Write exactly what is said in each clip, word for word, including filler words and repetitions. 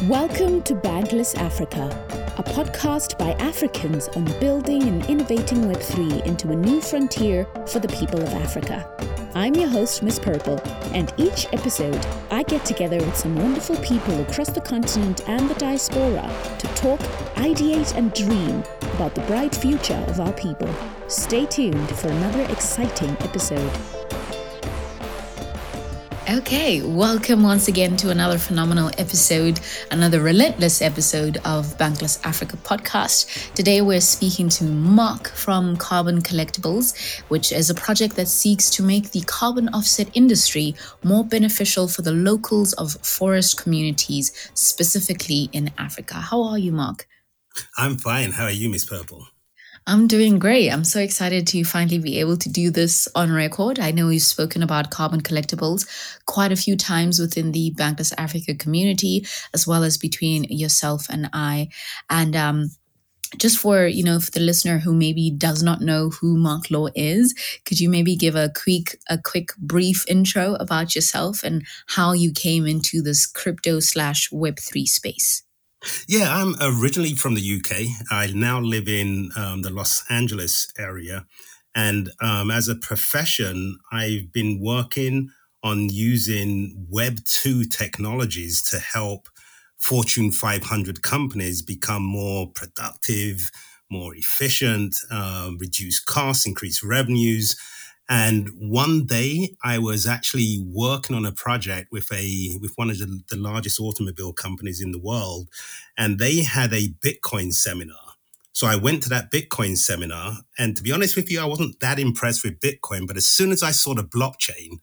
Welcome to Bankless Africa, a podcast by Africans on building and innovating Web three into a new frontier for the people of Africa. I'm your host, Miss Purple, and each episode I get together with some wonderful people across the continent and the diaspora to talk, ideate, and dream about the bright future of our people. Stay tuned for another exciting episode. Okay, welcome once again to another phenomenal episode, another relentless episode of Bankless Africa podcast. Today we're speaking to Mark from Carbon Collectibles, which is a project that seeks to make the carbon offset industry more beneficial for the locals of forest communities, specifically in Africa. How are you, Mark? I'm fine. How are you, Miss Purple? I'm doing great. I'm so excited to finally be able to do this on record. I know we've spoken about Carbon Collectibles quite a few times within the Bankless Africa community, as well as between yourself and I. And um, just for, you know, for the listener who maybe does not know who Mark Law is, could you maybe give a quick, a quick brief intro about yourself and how you came into this crypto slash Web three space? Yeah, I'm originally from the U K. I now live in um, the Los Angeles area. And um, as a profession, I've been working on using Web two technologies to help Fortune five hundred companies become more productive, more efficient, uh, reduce costs, increase revenues. And one day I was actually working on a project with a with one of the, the largest automobile companies in the world, and they had a Bitcoin seminar. So I went to that Bitcoin seminar, and to be honest with you, I wasn't that impressed with Bitcoin, but as soon as I saw the blockchain,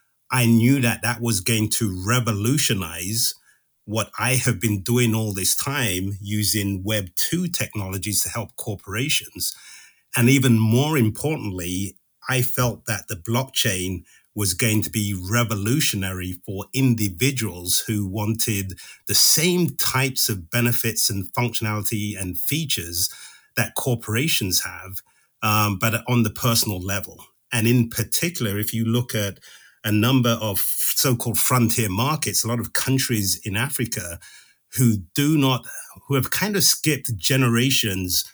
I knew that that was going to revolutionize what I have been doing all this time using Web two technologies to help corporations. And even more importantly, I felt that the blockchain was going to be revolutionary for individuals who wanted the same types of benefits and functionality and features that corporations have, um, but on the personal level. And in particular, if you look at a number of so-called frontier markets, a lot of countries in Africa who do not, who have kind of skipped generations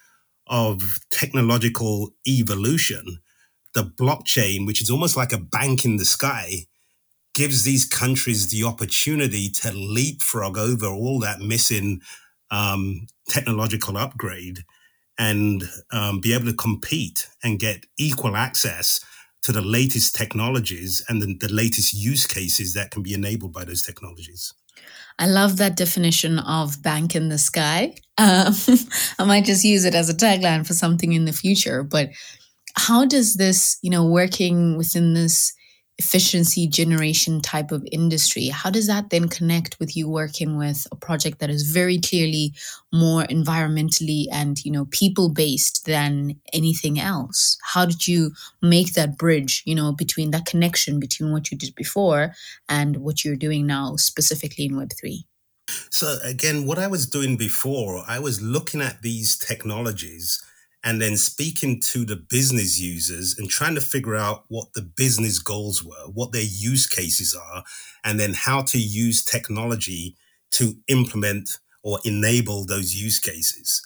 of technological evolution, the blockchain, which is almost like a bank in the sky, gives these countries the opportunity to leapfrog over all that missing um, technological upgrade and um, be able to compete and get equal access to the latest technologies and the, the latest use cases that can be enabled by those technologies. I love that definition of bank in the sky. Um, I might just use it as a tagline for something in the future. But how does this, you know, working within this efficiency generation type of industry, how does that then connect with you working with a project that is very clearly more environmentally and, you know, people-based than anything else? How did you make that bridge, you know, between that connection between what you did before and what you're doing now, specifically in Web three? So again, what I was doing before, I was looking at these technologies and then speaking to the business users and trying to figure out what the business goals were, what their use cases are, and then how to use technology to implement or enable those use cases.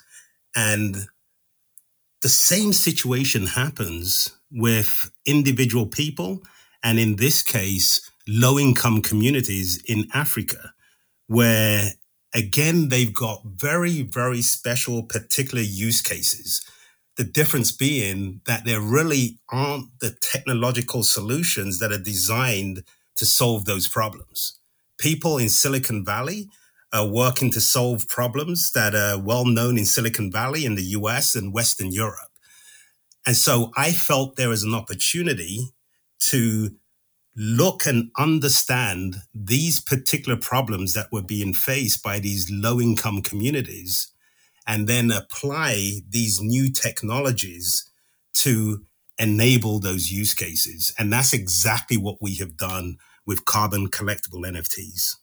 And the same situation happens with individual people, and in this case, low-income communities in Africa, where, again, they've got very, very special particular use cases. The difference being that there really aren't the technological solutions that are designed to solve those problems. People in Silicon Valley are working to solve problems that are well known in Silicon Valley, in the U S and Western Europe. And so I felt there was an opportunity to look and understand these particular problems that were being faced by these low-income communities, and then apply these new technologies to enable those use cases. And that's exactly what we have done with Carbon Collectible N F Ts.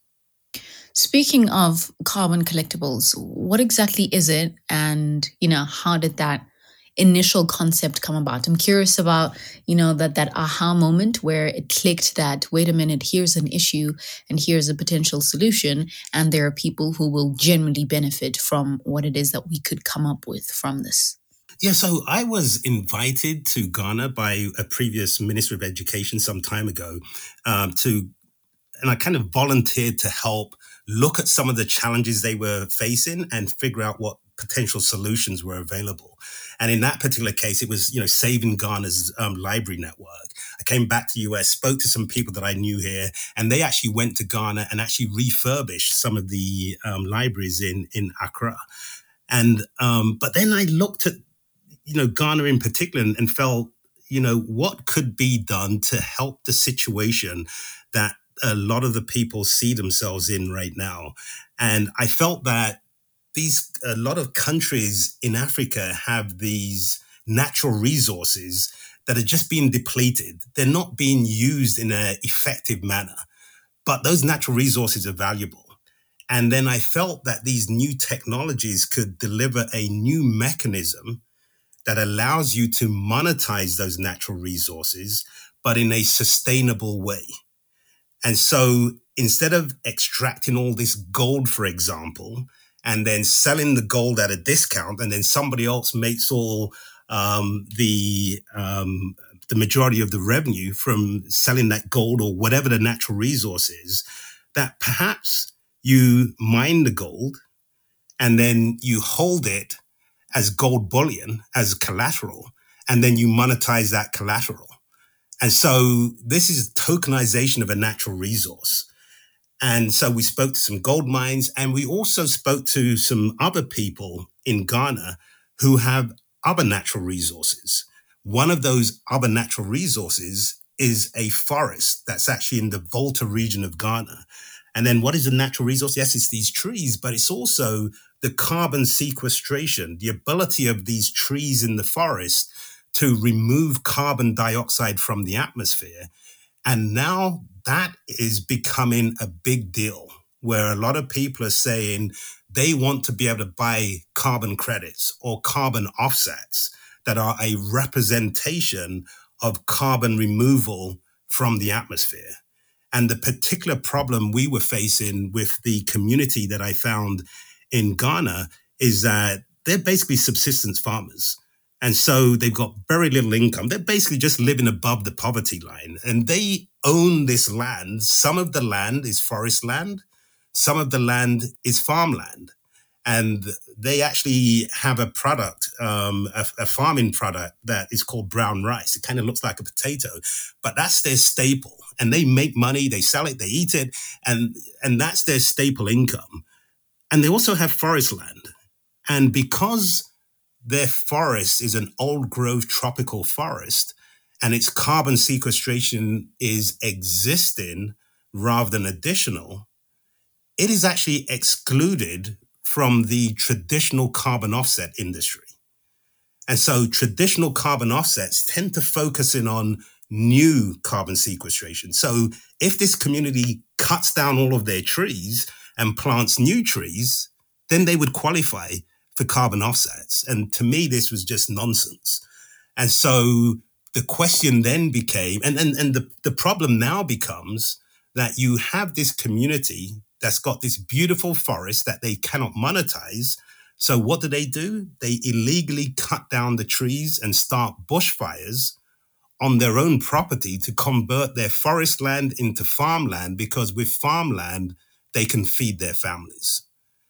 Speaking of Carbon Collectibles, what exactly is it? And, you know, how did that initial concept come about? I'm curious about, you know, that that aha moment where it clicked that, wait a minute, here's an issue and here's a potential solution. And there are people who will genuinely benefit from what it is that we could come up with from this. Yeah, so I was invited to Ghana by a previous Minister of Education some time ago um, to, and I kind of volunteered to help look at some of the challenges they were facing and figure out what potential solutions were available. And in that particular case, it was, you know, saving Ghana's um, library network. I came back to the U S, spoke to some people that I knew here, and they actually went to Ghana and actually refurbished some of the um, libraries in, in Accra. And, um, but then I looked at, you know, Ghana in particular and, and felt, you know, what could be done to help the situation that a lot of the people see themselves in right now. And I felt that these, a lot of countries in Africa have these natural resources that are just being depleted. They're not being used in an effective manner, but those natural resources are valuable. And then I felt that these new technologies could deliver a new mechanism that allows you to monetize those natural resources, but in a sustainable way. And so instead of extracting all this gold, for example, and then selling the gold at a discount, and then somebody else makes all um, the um, the majority of the revenue from selling that gold or whatever the natural resource is, that perhaps you mine the gold and then you hold it as gold bullion, as collateral, and then you monetize that collateral. And so this is tokenization of a natural resource. And so we spoke to some gold mines, and we also spoke to some other people in Ghana who have other natural resources. One of those other natural resources is a forest that's actually in the Volta region of Ghana. And then what is a natural resource? Yes, it's these trees, but it's also the carbon sequestration, the ability of these trees in the forest to remove carbon dioxide from the atmosphere. And now that is becoming a big deal, where a lot of people are saying they want to be able to buy carbon credits or carbon offsets that are a representation of carbon removal from the atmosphere. And the particular problem we were facing with the community that I found in Ghana is that they're basically subsistence farmers. And so they've got very little income. They're basically just living above the poverty line. And they own this land. Some of the land is forest land. Some of the land is farmland. And they actually have a product, um, a, a farming product that is called brown rice. It kind of looks like a potato, but that's their staple. And they make money, they sell it, they eat it, and, and that's their staple income. And they also have forest land. And because their forest is an old growth tropical forest and its carbon sequestration is existing rather than additional, it is actually excluded from the traditional carbon offset industry. And so traditional carbon offsets tend to focus in on new carbon sequestration. So if this community cuts down all of their trees and plants new trees, then they would qualify for carbon offsets. And to me, this was just nonsense. And so the question then became, and, and, and the, the problem now becomes that you have this community that's got this beautiful forest that they cannot monetize. So what do they do? They illegally cut down the trees and start bushfires on their own property to convert their forest land into farmland, because with farmland, they can feed their families.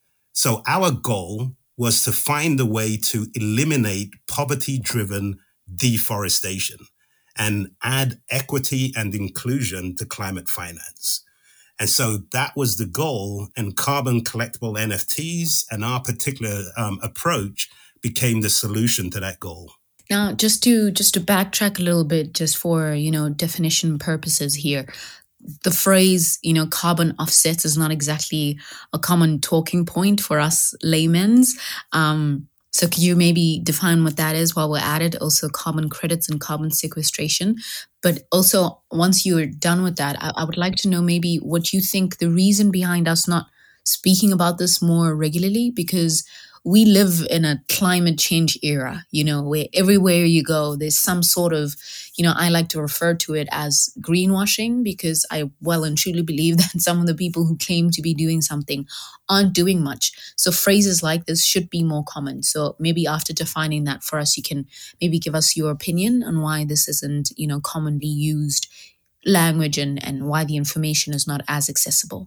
So our goal was to find a way to eliminate poverty-driven deforestation and add equity and inclusion to climate finance. And so that was the goal, and carbon collectible N F Ts and our particular um, approach became the solution to that goal. Now, just to just to backtrack a little bit, just for, you know, definition purposes here, the phrase, you know, carbon offsets is not exactly a common talking point for us laymen's. Um, so could you maybe define what that is while we're at it? Also carbon credits and carbon sequestration. But also, once you're done with that, I, I would like to know maybe what you think the reason behind us not speaking about this more regularly, because we live in a climate change era, you know, where everywhere you go, there's some sort of, you know, I like to refer to it as greenwashing, because I well and truly believe that some of the people who claim to be doing something aren't doing much. So phrases like this should be more common. So maybe after defining that for us, you can maybe give us your opinion on why this isn't, you know, commonly used language, and, and why the information is not as accessible.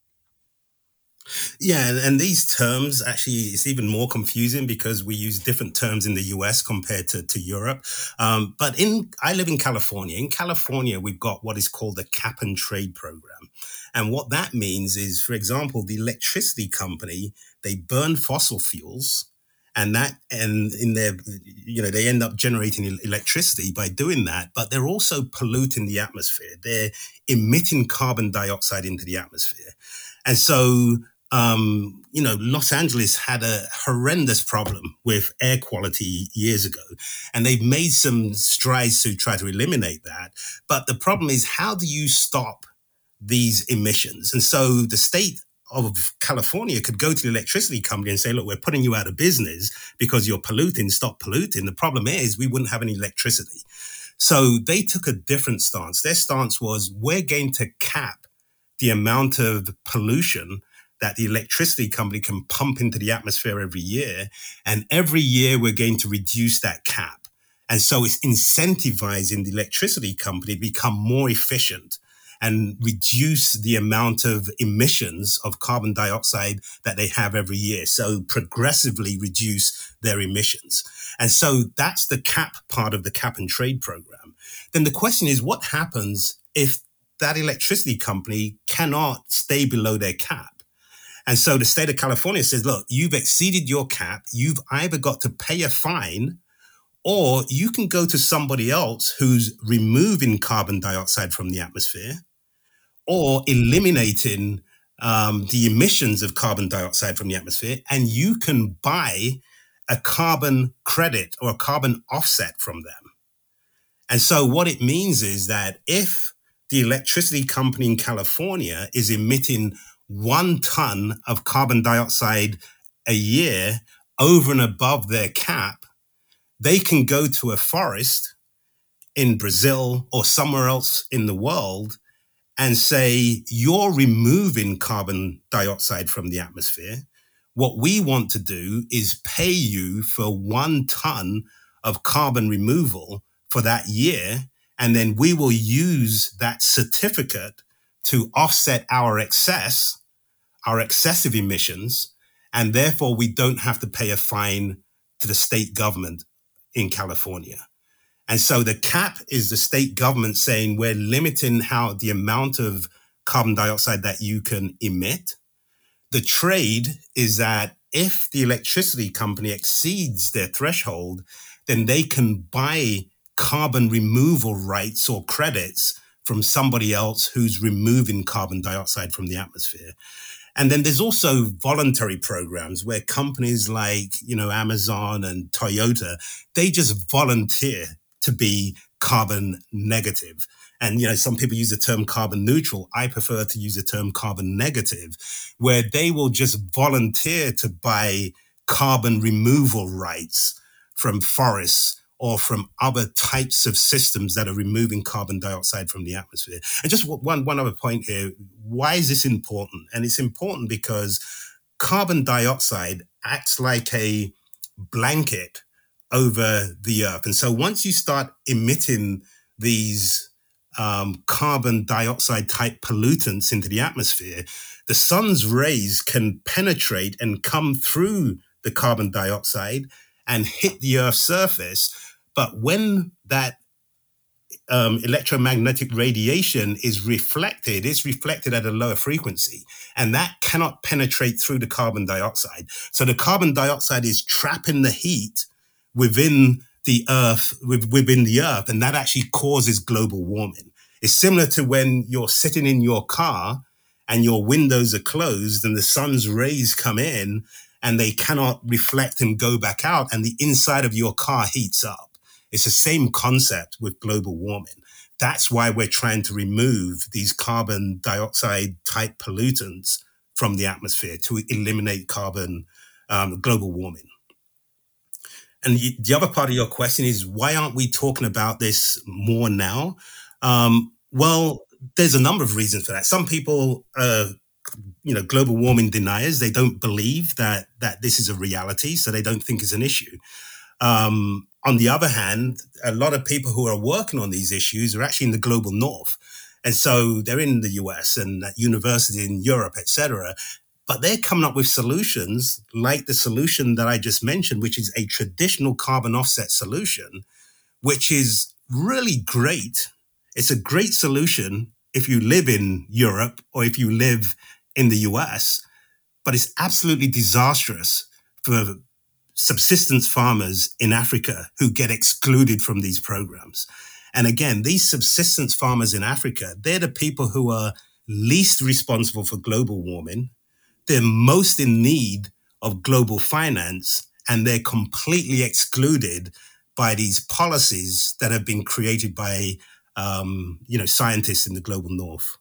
Yeah, and, and these terms actually, it's even more confusing because we use different terms in the U S compared to, to Europe. Um, but in I live in California. In California, we've got what is called the cap and trade program. And what that means is, for example, the electricity company, they burn fossil fuels, and that and in their, you know, they end up generating electricity by doing that, but they're also polluting the atmosphere. They're emitting carbon dioxide into the atmosphere. And so Um, you know, Los Angeles had a horrendous problem with air quality years ago, and they've made some strides to try to eliminate that. But the problem is, how do you stop these emissions? And so the state of California could go to the electricity company and say, look, we're putting you out of business because you're polluting, stop polluting. The problem is we wouldn't have any electricity. So they took a different stance. Their stance was, we're going to cap the amount of pollution that the electricity company can pump into the atmosphere every year. And every year we're going to reduce that cap. And so it's incentivizing the electricity company to become more efficient and reduce the amount of emissions of carbon dioxide that they have every year. So progressively reduce their emissions. And so that's the cap part of the cap and trade program. Then the question is, what happens if that electricity company cannot stay below their cap? And so the state of California says, look, you've exceeded your cap. You've either got to pay a fine, or you can go to somebody else who's removing carbon dioxide from the atmosphere or eliminating um, the emissions of carbon dioxide from the atmosphere, and you can buy a carbon credit or a carbon offset from them. And so what it means is that if the electricity company in California is emitting one ton of carbon dioxide a year over and above their cap, they can go to a forest in Brazil or somewhere else in the world and say, you're removing carbon dioxide from the atmosphere. What we want to do is pay you for one ton of carbon removal for that year, and then we will use that certificate to offset our excess our excessive emissions, and therefore we don't have to pay a fine to the state government in California. And so the cap is the state government saying, we're limiting how the amount of carbon dioxide that you can emit. The trade is that if the electricity company exceeds their threshold, then they can buy carbon removal rights or credits from somebody else who's removing carbon dioxide from the atmosphere. And then there's also voluntary programs where companies like, you know, Amazon and Toyota, they just volunteer to be carbon negative. And, you know, some people use the term carbon neutral. I prefer to use the term carbon negative, where they will just volunteer to buy carbon removal rights from forests or from other types of systems that are removing carbon dioxide from the atmosphere. And just one, one other point here, why is this important? And it's important because carbon dioxide acts like a blanket over the earth. And so once you start emitting these um, carbon dioxide type pollutants into the atmosphere, the sun's rays can penetrate and come through the carbon dioxide and hit the Earth's surface. But when that um, electromagnetic radiation is reflected, it's reflected at a lower frequency, and that cannot penetrate through the carbon dioxide. So the carbon dioxide is trapping the heat within the Earth, within the Earth, and that actually causes global warming. It's similar to when you're sitting in your car and your windows are closed and the sun's rays come in and they cannot reflect and go back out, and the inside of your car heats up. It's the same concept with global warming. That's why we're trying to remove these carbon dioxide type pollutants from the atmosphere to eliminate carbon um, global warming. And you, the other part of your question is, why aren't we talking about this more now? Um, well, there's a number of reasons for that. Some people, uh, you know, global warming deniers, they don't believe that that this is a reality, so they don't think it's an issue. Um, on the other hand, a lot of people who are working on these issues are actually in the global north. And so they're in the U S and at university in Europe, et cetera. But they're coming up with solutions like the solution that I just mentioned, which is a traditional carbon offset solution, which is really great. It's a great solution if you live in Europe or if you live in the U S, but it's absolutely disastrous for subsistence farmers in Africa who get excluded from these programs. And again, these subsistence farmers in Africa, they're the people who are least responsible for global warming. They're most in need of global finance, and they're completely excluded by these policies that have been created by, um, you know, scientists in the global north.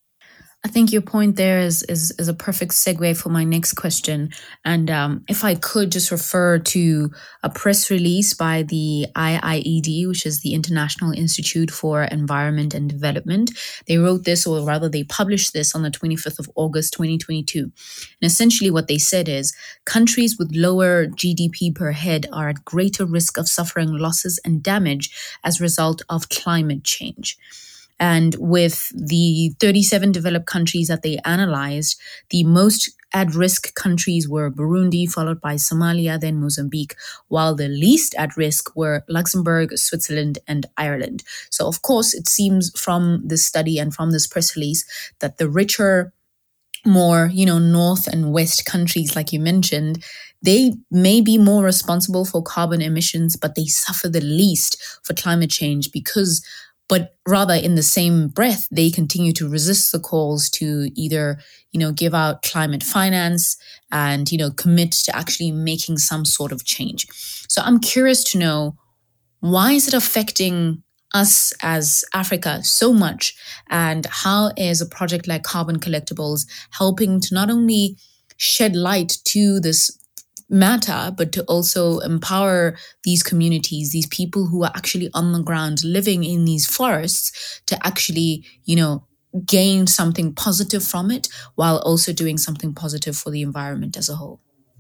I think your point there is is, is a perfect segue for my next question. And um, if I could just refer to a press release by the I I E D, which is the International Institute for Environment and Development. They wrote this, or rather they published this on the twenty-fifth of August, twenty twenty-two. And essentially what they said is countries with lower G D P per head are at greater risk of suffering losses and damage as a result of climate change. And with the thirty-seven developed countries that they analyzed, the most at-risk countries were Burundi, followed by Somalia, then Mozambique, while the least at risk were Luxembourg, Switzerland, and Ireland. So, of course, it seems from this study and from this press release that the richer, more, you know, North and West countries, like you mentioned, they may be more responsible for carbon emissions, but they suffer the least for climate change because But rather, in the same breath, they continue to resist the calls to either, you know, give out climate finance and, you know, commit to actually making some sort of change. So I'm curious to know, why is it affecting us as Africa so much? And how is a project like Carbon Collectibles helping to not only shed light to this matter, but to also empower these communities, these people who are actually on the ground living in these forests, to actually, you know, gain something positive from it while also doing something positive for the environment as a whole?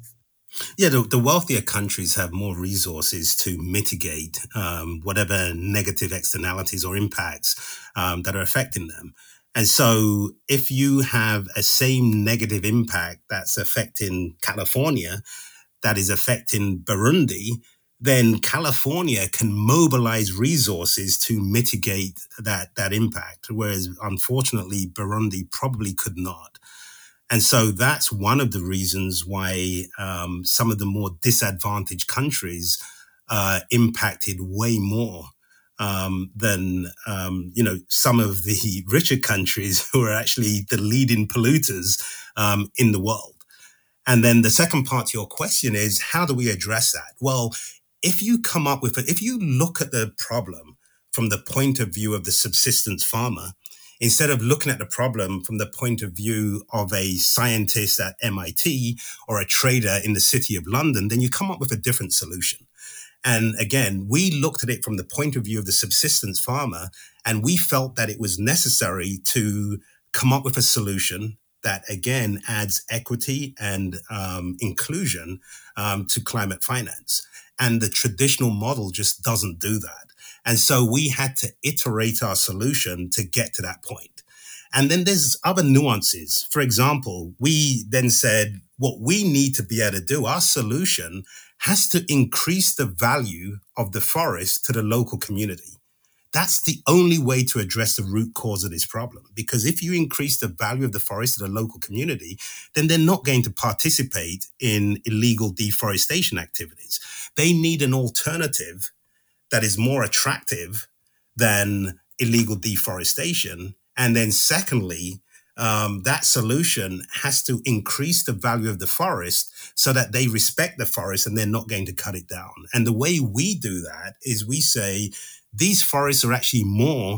Yeah, the, the wealthier countries have more resources to mitigate um, whatever negative externalities or impacts um, that are affecting them. And so if you have a same negative impact that's affecting California, that is affecting Burundi, then California can mobilize resources to mitigate that, that impact, whereas unfortunately Burundi probably could not. And so that's one of the reasons why um, some of the more disadvantaged countries uh, impacted way more um, than, um, you know, some of the richer countries who are actually the leading polluters um, in the world. And then the second part to your question is, how do we address that? Well, if you come up with it, if you look at the problem from the point of view of the subsistence farmer, instead of looking at the problem from the point of view of a scientist at M I T or a trader in the city of London, then you come up with a different solution. And again, we looked at it from the point of view of the subsistence farmer, and we felt that it was necessary to come up with a solution that, again, adds equity and um, inclusion um, to climate finance. And the traditional model just doesn't do that. And so we had to iterate our solution to get to that point. And then there's other nuances. For example, we then said, what we need to be able to do, our solution has to increase the value of the forest to the local community. That's the only way to address the root cause of this problem. Because if you increase the value of the forest to the local community, then they're not going to participate in illegal deforestation activities. They need an alternative that is more attractive than illegal deforestation. And then secondly, um, that solution has to increase the value of the forest so that they respect the forest and they're not going to cut it down. And the way we do that is we say, these forests are actually more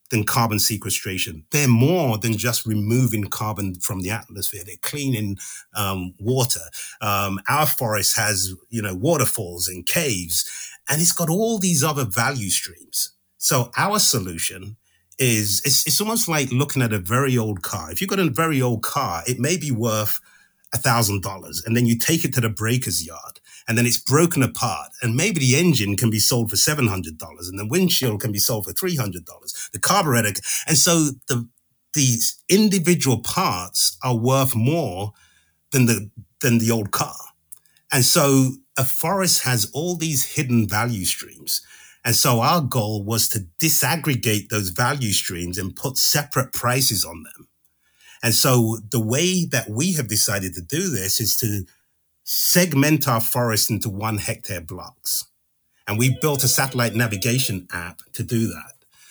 than carbon sequestration. They're more than just removing carbon from the atmosphere. They're cleaning um, water. Um, our forest has, you know, waterfalls and caves, and it's got all these other value streams. So our solution is, it's, it's almost like looking at a very old car. If you've got a very old car, it may be worth one thousand dollars, and then you take it to the breaker's yard, and then it's broken apart, and maybe the engine can be sold for seven hundred dollars, and the windshield can be sold for three hundred dollars, the carburetor. And so the these individual parts are worth more than the than the old car. And so a forest has all these hidden value streams. And so our goal was to disaggregate those value streams and put separate prices on them. And so the way that we have decided to do this is to segment our forest into one hectare blocks. And we built a satellite navigation app to do that.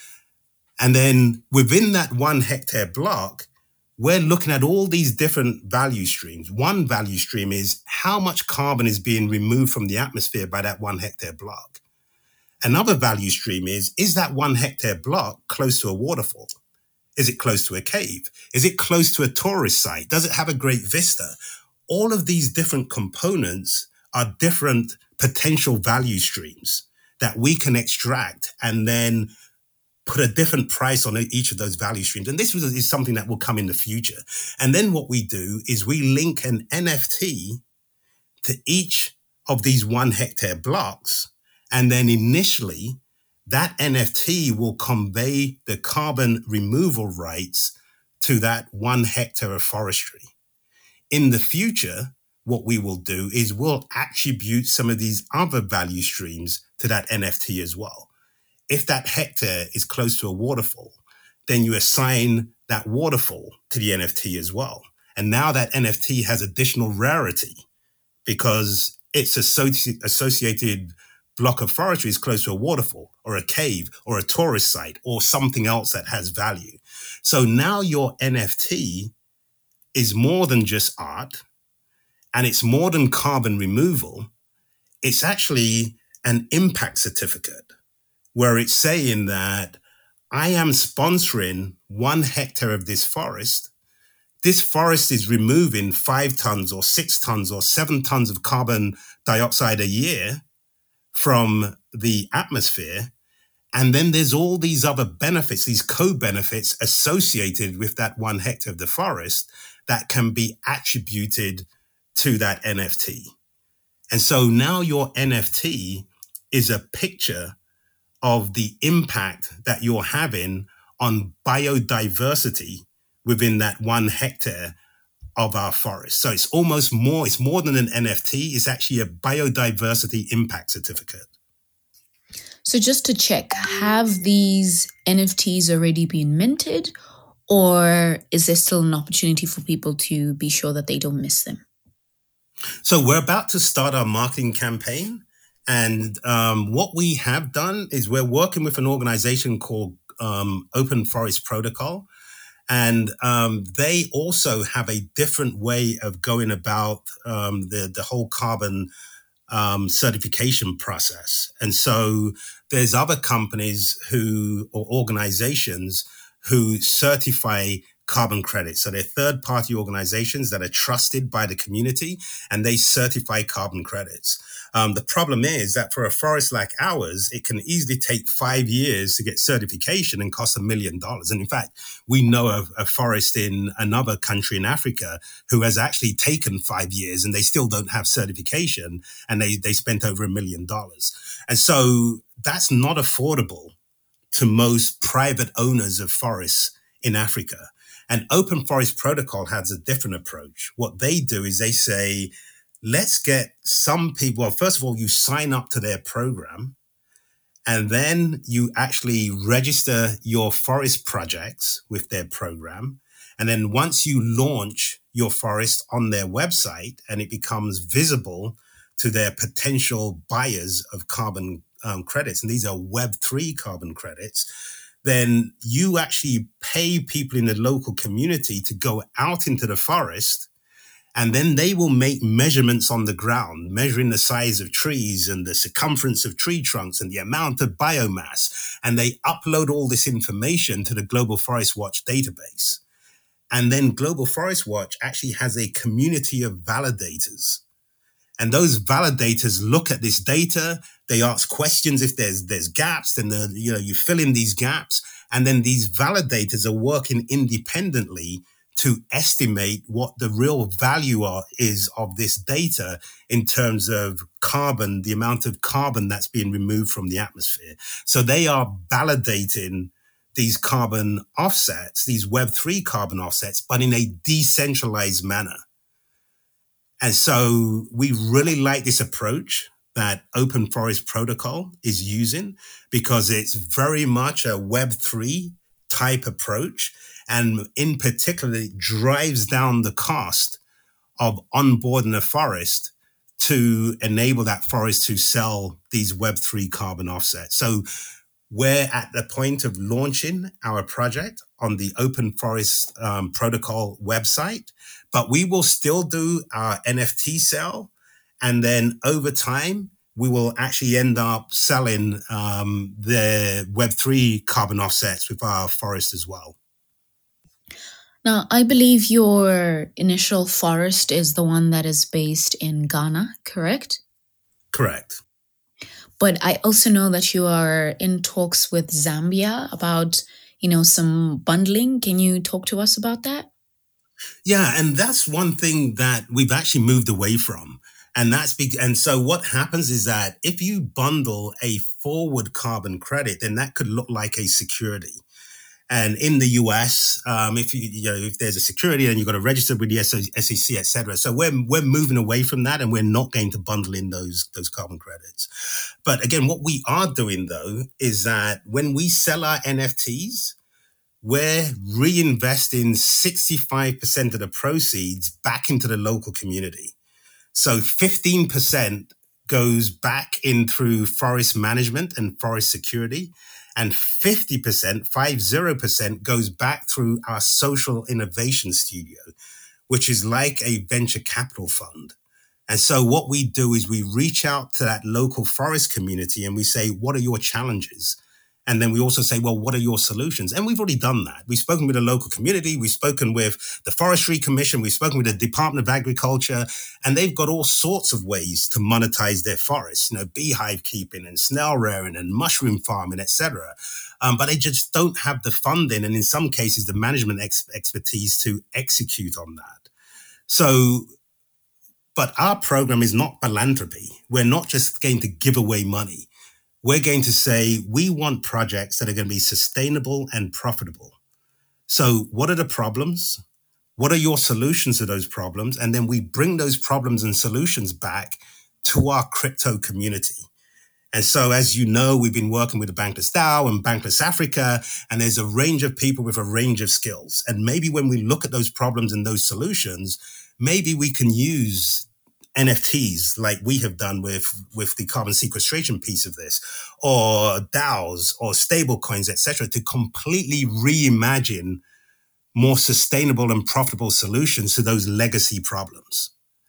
And then within that one hectare block, we're looking at all these different value streams. One value stream is how much carbon is being removed from the atmosphere by that one hectare block. Another value stream is, is that one hectare block close to a waterfall? Is it close to a cave? Is it close to a tourist site? Does it have a great vista? All of these different components are different potential value streams that we can extract and then put a different price on each of those value streams. And this is something that will come in the future. And then what we do is we link an N F T to each of these one hectare blocks. And then initially, that N F T will convey the carbon removal rights to that one hectare of forestry. In the future, what we will do is we'll attribute some of these other value streams to that N F T as well. If that hectare is close to a waterfall, then you assign that waterfall to the N F T as well. And now that N F T has additional rarity because its associ- associated block of forestry is close to a waterfall or a cave or a tourist site or something else that has value. So now your N F T is more than just art, and it's more than carbon removal. It's actually an impact certificate where it's saying that I am sponsoring one hectare of this forest. This forest is removing five tons or six tons or seven tons of carbon dioxide a year from the atmosphere. And then there's all these other benefits, these co-benefits associated with that one hectare of the forest that can be attributed to that N F T. And so now your N F T is a picture of the impact that you're having on biodiversity within that one hectare of our forest. So it's almost more, it's more than an N F T, it's actually a biodiversity impact certificate. So just to check, have these N F Ts already been minted, or is there still an opportunity for people to be sure that they don't miss them? So we're about to start our marketing campaign. And um, what we have done is we're working with an organization called um, Open Forest Protocol. And um, they also have a different way of going about um, the, the whole carbon um, certification process. And so there's other companies who, or organizations who certify carbon credits. So they're third-party organizations that are trusted by the community, and they certify carbon credits. Um, the problem is that for a forest like ours, it can easily take five years to get certification and cost a million dollars. And in fact, we know of a forest in another country in Africa who has actually taken five years and they still don't have certification, and they, they spent over a million dollars. And so that's not affordable to most private owners of forests in Africa. And Open Forest Protocol has a different approach. What they do is they say, let's get some people, well, first of all, you sign up to their program, and then you actually register your forest projects with their program. And then once you launch your forest on their website and it becomes visible to their potential buyers of carbon um, credits, and these are Web three carbon credits, then you actually pay people in the local community to go out into the forest And then they will make measurements on the ground, measuring the size of trees and the circumference of tree trunks and the amount of biomass. And they upload all this information to the Global Forest Watch database. And then Global Forest Watch actually has a community of validators. And those validators look at this data. They ask questions if there's there's gaps. Then the, you know you fill in these gaps, and then these validators are working independently to estimate what the real value are, is of this data in terms of carbon, the amount of carbon that's being removed from the atmosphere. So they are validating these carbon offsets, these Web three carbon offsets, but in a decentralized manner. And so we really like this approach that Open Forest Protocol is using, because it's very much a Web three type approach, and in particular, it drives down the cost of onboarding a forest to enable that forest to sell these Web three carbon offsets. So we're at the point of launching our project on the Open Forest um, Protocol website, but we will still do our N F T sale. And then over time, we will actually end up selling um, the Web three carbon offsets with our forest as well. Now, I believe your initial forest is the one that is based in Ghana, correct? Correct. But I also know that you are in talks with Zambia about, you know, some bundling. Can you talk to us about that? Yeah, and that's one thing that we've actually moved away from. And that's be- and so what happens is that if you bundle a forward carbon credit, then that could look like a security. And in the U S, um, if you, you know, if there's a security, then you've got to register with the S E C, et cetera. So we're we're moving away from that, and we're not going to bundle in those those carbon credits. But again, what we are doing though is that when we sell our N F Ts, we're reinvesting sixty-five percent of the proceeds back into the local community. So fifteen percent goes back in through forest management and forest security, and fifty percent, fifty percent goes back through our social innovation studio, which is like a venture capital fund. And so what we do is we reach out to that local forest community and we say, what are your challenges? And then we also say, well, what are your solutions? And we've already done that. We've spoken with the local community. We've spoken with the Forestry Commission. We've spoken with the Department of Agriculture. And they've got all sorts of ways to monetize their forests, you know, beehive keeping and snail rearing and mushroom farming, et cetera. Um, but they just don't have the funding and in some cases the management ex- expertise to execute on that. So, but our program is not philanthropy. We're not just going to give away money. We're going to say we want projects that are going to be sustainable and profitable. So what are the problems? What are your solutions to those problems? And then we bring those problems and solutions back to our crypto community. And so, as you know, we've been working with the Bankless DAO and Bankless Africa, and there's a range of people with a range of skills. And maybe when we look at those problems and those solutions, maybe we can use N F Ts like we have done with, with the carbon sequestration piece of this, or DAOs or stable coins, et cetera, to completely reimagine more sustainable and profitable solutions to those legacy problems.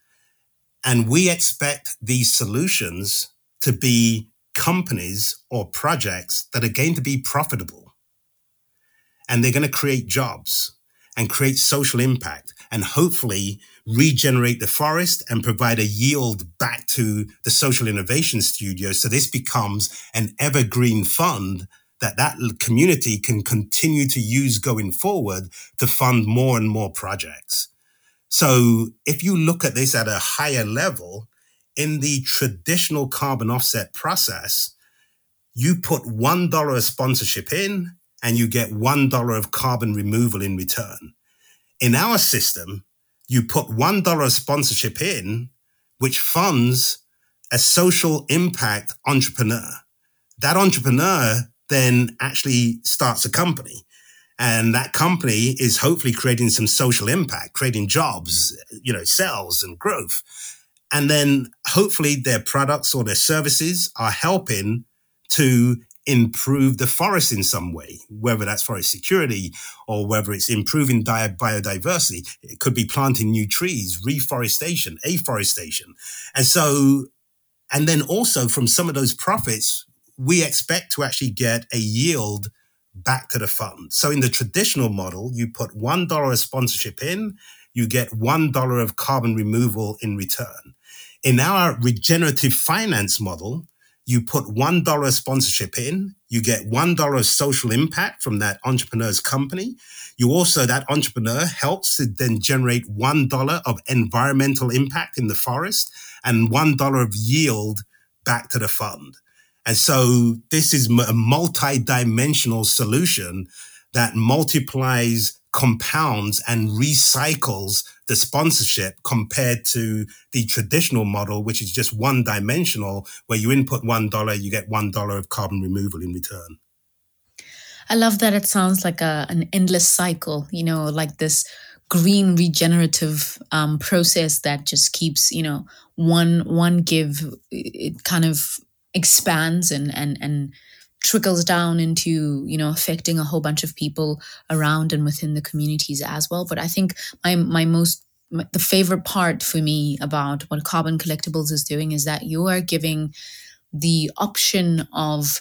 And we expect these solutions to be companies or projects that are going to be profitable. And they're going to create jobs and create social impact and hopefully regenerate the forest and provide a yield back to the social innovation studio. So this becomes an evergreen fund that that community can continue to use going forward to fund more and more projects. So if you look at this at a higher level, in the traditional carbon offset process, you put one dollar of sponsorship in and you get one dollar of carbon removal in return. In our system, you put one dollar of sponsorship in, which funds a social impact entrepreneur. That entrepreneur then actually starts a company. And that company is hopefully creating some social impact, creating jobs, you know, sales and growth. And then hopefully their products or their services are helping to improve the forest in some way, whether that's forest security or whether it's improving di- biodiversity. It could be planting new trees, reforestation, afforestation. And so, and then also from some of those profits, we expect to actually get a yield back to the fund. So in the traditional model, you put one dollar of sponsorship in, you get one dollar of carbon removal in return. In our regenerative finance model, you put one dollar sponsorship in, you get one dollar of social impact from that entrepreneur's company. You also, that entrepreneur helps to then generate one dollar of environmental impact in the forest and one dollar of yield back to the fund. And so this is a multi-dimensional solution that multiplies, compounds, and recycles the sponsorship compared to the traditional model, which is just one dimensional, where you input one dollar, you get one dollar of carbon removal in return. I love that it sounds like a, an endless cycle, you know, like this green regenerative um, process that just keeps, you know, one one give, it kind of expands and and and trickles down into, you know, affecting a whole bunch of people around and within the communities as well. But I think my my most my, the favorite part for me about what Carbon Collectibles is doing is that you are giving the option of,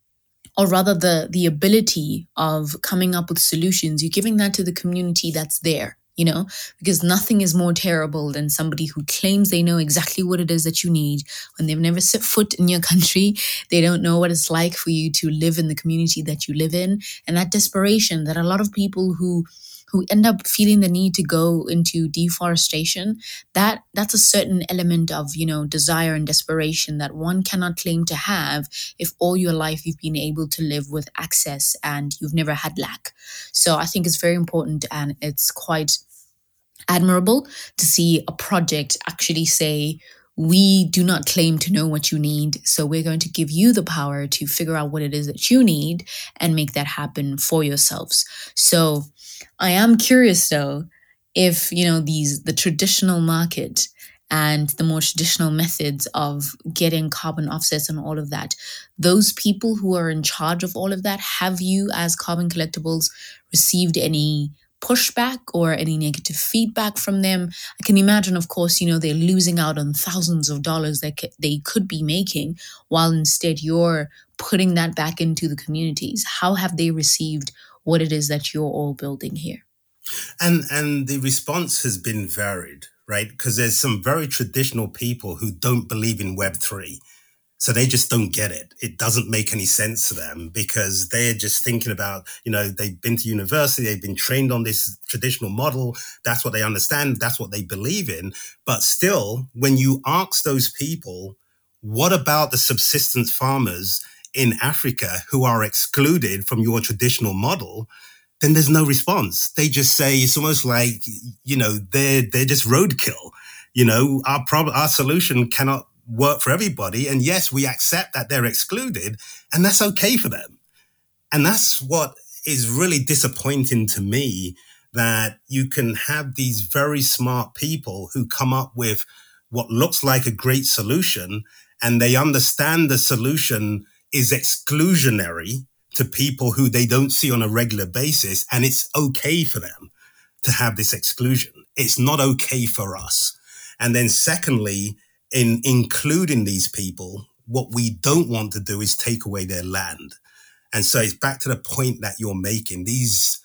or rather the the ability of coming up with solutions. You're giving that to the community that's there, you know, because nothing is more terrible than somebody who claims they know exactly what it is that you need when they've never set foot in your country. They don't know what it's like for you to live in the community that you live in. And that desperation that a lot of people who who end up feeling the need to go into deforestation, that that's a certain element of, you know, desire and desperation that one cannot claim to have if all your life you've been able to live with access and you've never had lack. So I think it's very important, and it's quite admirable to see a project actually say, we do not claim to know what you need, so we're going to give you the power to figure out what it is that you need and make that happen for yourselves. So I am curious though, if, you know, these, the traditional market and the more traditional methods of getting carbon offsets and all of that, those people who are in charge of all of that, have you as Carbon Collectibles received any pushback or any negative feedback from them? I can imagine, of course, you know, they're losing out on thousands of dollars that c- they could be making, while instead you're putting that back into the communities. How have they received what it is that you're all building here? And and the response has been varied, right? Because there's some very traditional people who don't believe in Web three. So they just don't get it. It doesn't make any sense to them because they're just thinking about, you know, they've been to university, they've been trained on this traditional model. That's what they understand. That's what they believe in. But still, when you ask those people, what about the subsistence farmers in Africa who are excluded from your traditional model? Then there's no response. They just say, it's almost like, you know, they're, they're just roadkill. You know, our problem, our solution cannot work for everybody. And yes, we accept that they're excluded, and that's okay for them. And that's what is really disappointing to me, that you can have these very smart people who come up with what looks like a great solution, and they understand the solution is exclusionary to people who they don't see on a regular basis. And it's okay for them to have this exclusion. It's not okay for us. And then secondly, in including these people, what we don't want to do is take away their land. And so it's back to the point that you're making. These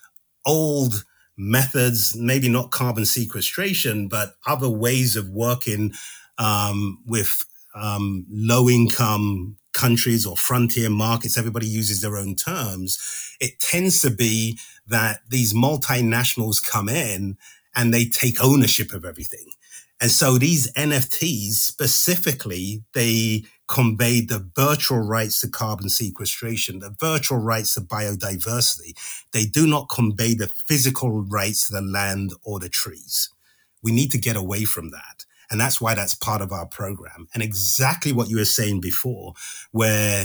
old methods, maybe not carbon sequestration, but other ways of working um, with um, low income countries or frontier markets, everybody uses their own terms. It tends to be that these multinationals come in and they take ownership of everything. And so these N F Ts specifically, they convey the virtual rights to carbon sequestration, the virtual rights to biodiversity. They do not convey the physical rights to the land or the trees. We need to get away from that. And that's why that's part of our program. And exactly what you were saying before, where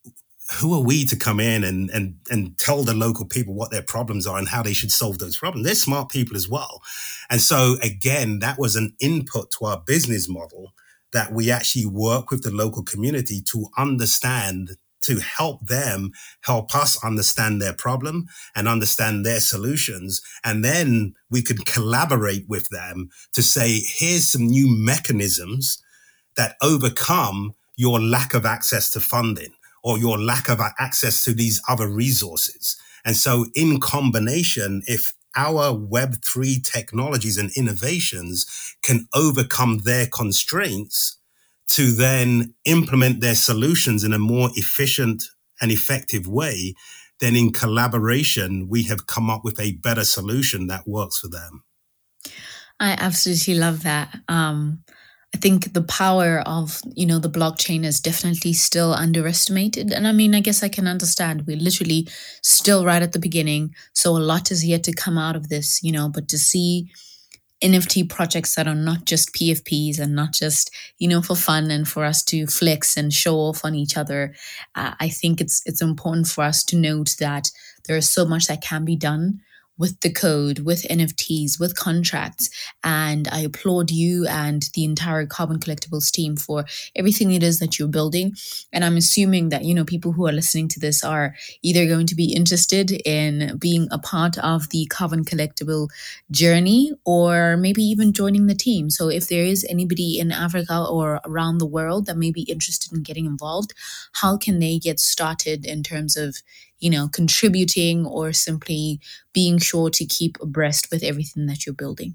who are we to come in and, and, and tell the local people what their problems are and how they should solve those problems? They're smart people as well. And so, again, that was an input to our business model, that we actually work with the local community to understand, to help them help us understand their problem and understand their solutions. And then we could collaborate with them to say, here's some new mechanisms that overcome your lack of access to funding or your lack of access to these other resources. And so in combination, if our Web three technologies and innovations can overcome their constraints to then implement their solutions in a more efficient and effective way, then in collaboration, we have come up with a better solution that works for them. I absolutely love that. Um, I think the power of, you know, the blockchain is definitely still underestimated. And I mean, I guess I can understand. We're literally still right at the beginning. So a lot is yet to come out of this, you know, but to see N F T projects that are not just P F Ps and not just, you know, for fun and for us to flex and show off on each other. Uh, I think it's it's important for us to note that there is so much that can be done with the code, with N F Ts, with contracts. And I applaud you and the entire Carbon Collectibles team for everything it is that you're building. And I'm assuming that, you know, people who are listening to this are either going to be interested in being a part of the Carbon Collectible journey or maybe even joining the team. So if there is anybody in Africa or around the world that may be interested in getting involved, how can they get started in terms of, you know, contributing or simply being sure to keep abreast with everything that you're building?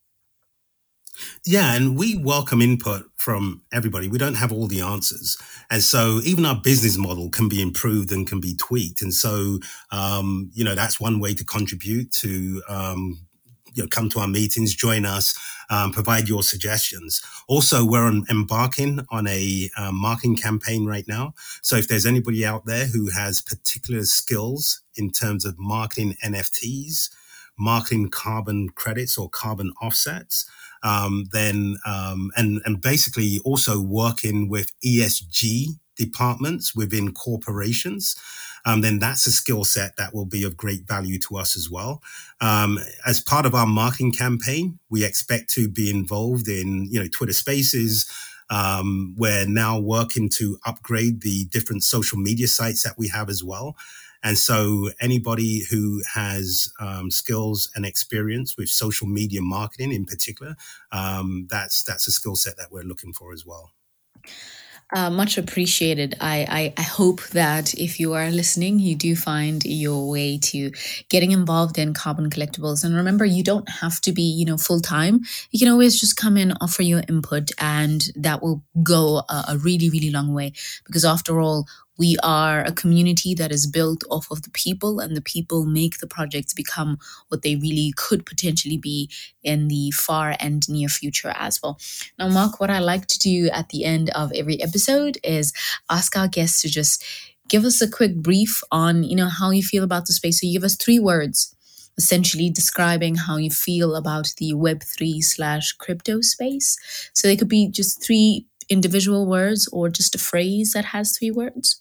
Yeah, and we welcome input from everybody. We don't have all the answers. And so even our business model can be improved and can be tweaked. And so, um, you know, that's one way to contribute to, um, you know, come to our meetings, join us, um, provide your suggestions. Also, we're on, embarking on a uh, marketing campaign right now. So if there's anybody out there who has particular skills in terms of marketing N F Ts, marketing carbon credits or carbon offsets, um, then um, and and basically also working with E S G departments within corporations, um, then that's a skill set that will be of great value to us as well. Um, as part of our marketing campaign, we expect to be involved in, you know, Twitter Spaces. Um, we're now working to upgrade the different social media sites that we have as well. And so anybody who has um, skills and experience with social media marketing in particular, um, that's that's a skill set that we're looking for as well. Uh, much appreciated. I, I, I hope that if you are listening, you do find your way to getting involved in Carbon Collectibles. And remember, you don't have to be, you know, full time. You can always just come in, offer your input, and that will go a, a really, really long way. Because after all, we are a community that is built off of the people, and the people make the projects become what they really could potentially be in the far and near future as well. Now, Mark, what I like to do at the end of every episode is ask our guests to just give us a quick brief on, you know, how you feel about the space. So you give us three words, essentially describing how you feel about the Web three slash crypto space. So they could be just three individual words or just a phrase that has three words.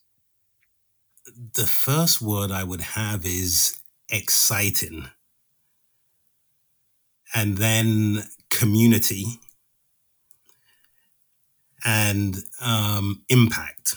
The first word I would have is exciting, and then community, and um, impact.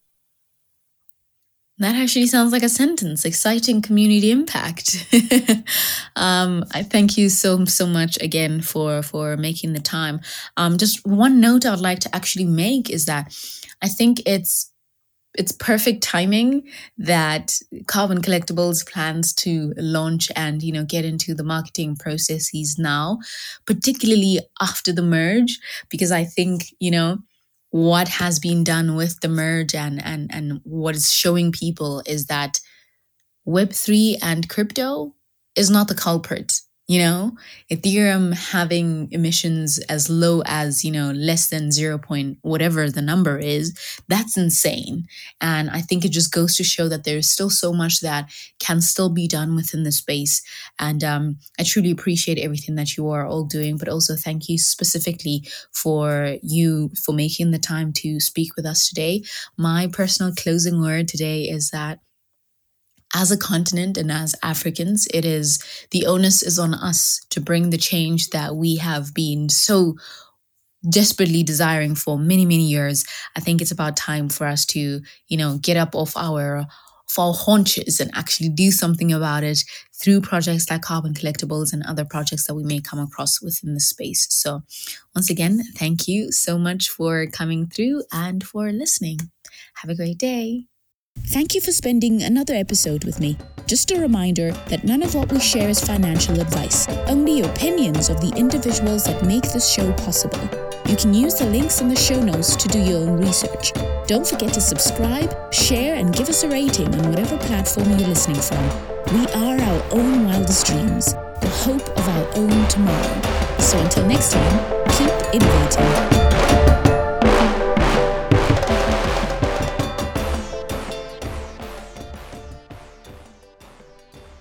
That actually sounds like a sentence. Exciting community impact. um, I thank you so, so much again for, for making the time. Um, just one note I'd like to actually make is that I think it's It's perfect timing that Carbon Collectibles plans to launch and, you know, get into the marketing processes now, particularly after the merge, because I think, you know, what has been done with the merge and and and what is showing people is that Web three and crypto is not the culprit. You know, Ethereum having emissions as low as, you know, less than zero point whatever the number is, that's insane. And I think it just goes to show that there's still so much that can still be done within the space. And um, I truly appreciate everything that you are all doing, but also thank you specifically for you for making the time to speak with us today. My personal closing word today is that as a continent and as Africans, it is the onus is on us to bring the change that we have been so desperately desiring for many, many years. I think it's about time for us to, you know, get up off our, off our haunches and actually do something about it through projects like Carbon Collectibles and other projects that we may come across within the space. So once again, thank you so much for coming through and for listening. Have a great day. Thank you for spending another episode with me. Just a reminder that none of what we share is financial advice, only opinions of the individuals that make this show possible. You can use the links in the show notes to do your own research. Don't forget to subscribe, share, and give us a rating on whatever platform you're listening from. We are our own wildest dreams, the hope of our own tomorrow. So until next time, keep innovating.